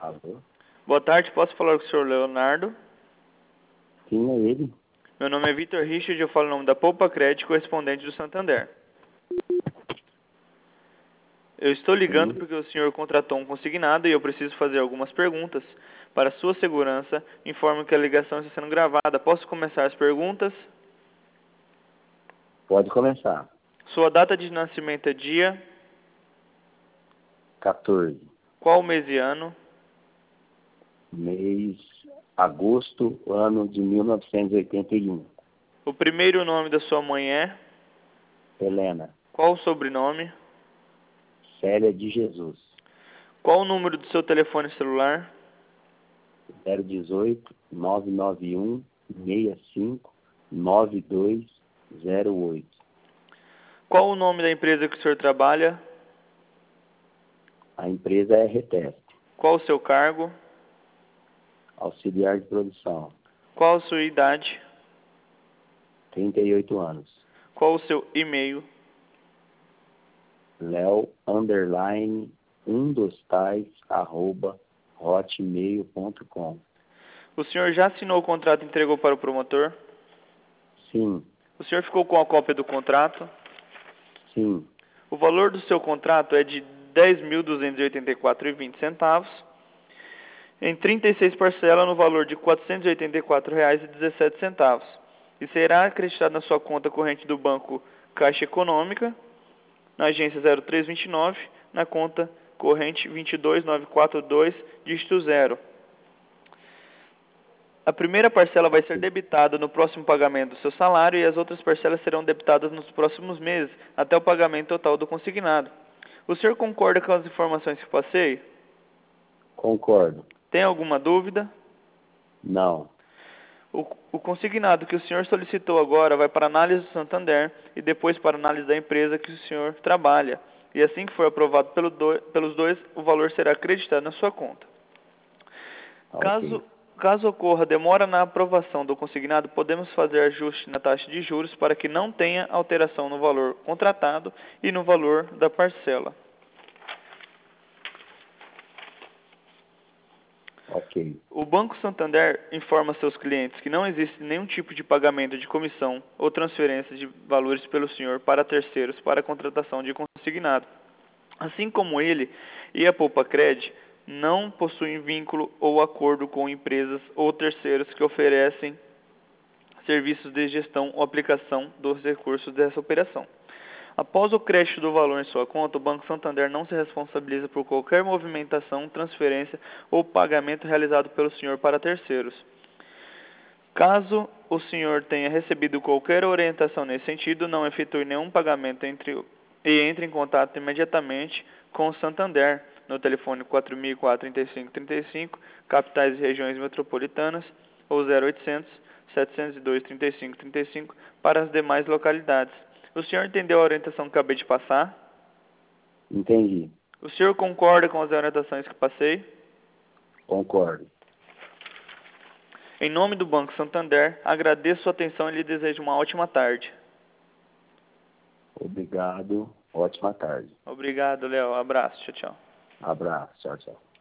Alô? Boa tarde, posso falar com o senhor Leonardo? Quem é ele? Meu nome é Vitor Richard, eu falo em nome da Poupa Crédito, correspondente do Santander. Eu estou ligando Sim. porque o senhor contratou um consignado e eu preciso fazer algumas perguntas. Para sua segurança, informo que a ligação está sendo gravada. Posso começar as perguntas? Pode começar. Sua data de nascimento é dia? 14. Qual mês e ano? Mês agosto, ano de 1981. O primeiro nome da sua mãe é? Helena. Qual o sobrenome? Célia de Jesus. Qual o número do seu telefone celular? 018 991 65 9208. Qual o nome da empresa que o senhor trabalha? A empresa é Reteste. Qual o seu cargo? Auxiliar de produção. Qual a sua idade? 38 anos. Qual o seu e-mail? leo_tais@hotmail.com. O senhor já assinou o contrato e entregou para o promotor? Sim, O senhor ficou com a cópia do contrato? sim, O valor do seu contrato é de R$ 10.284,20, em 36 parcelas no valor de R$ 484,17, e será acreditado na sua conta corrente do Banco Caixa Econômica, na agência 0329, na conta corrente 22942, dígito 0. A primeira parcela vai ser debitada no próximo pagamento do seu salário e as outras parcelas serão debitadas nos próximos meses, até o pagamento total do consignado. O senhor concorda com as informações que passei? concordo. Tem alguma dúvida? Não, O consignado que o senhor solicitou agora vai para análise do Santander e depois para análise da empresa que o senhor trabalha. E assim que for aprovado pelos dois, o valor será acreditado na sua conta. ok. Caso ocorra demora na aprovação do consignado, podemos fazer ajuste na taxa de juros para que não tenha alteração no valor contratado e no valor da parcela. Ok, O Banco Santander informa seus clientes que não existe nenhum tipo de pagamento de comissão ou transferência de valores pelo senhor para terceiros para a contratação de consignado. Assim como ele e a Poupacred não possuem vínculo ou acordo com empresas ou terceiros que oferecem serviços de gestão ou aplicação dos recursos dessa operação. Após o crédito do valor em sua conta, o Banco Santander não se responsabiliza por qualquer movimentação, transferência ou pagamento realizado pelo senhor para terceiros. Caso o senhor tenha recebido qualquer orientação nesse sentido, não efetue nenhum pagamento e entre em contato imediatamente com o Santander no telefone 4004-3535, capitais e regiões metropolitanas, ou 0800 702 3535 para as demais localidades. O senhor entendeu a orientação que acabei de passar? entendi. O senhor concorda com as orientações que passei? Concordo. Em nome do Banco Santander, agradeço sua atenção e lhe desejo uma ótima tarde. Obrigado. Ótima tarde. Obrigado, Léo. Abraço. Tchau, tchau. Abraço. Tchau, tchau.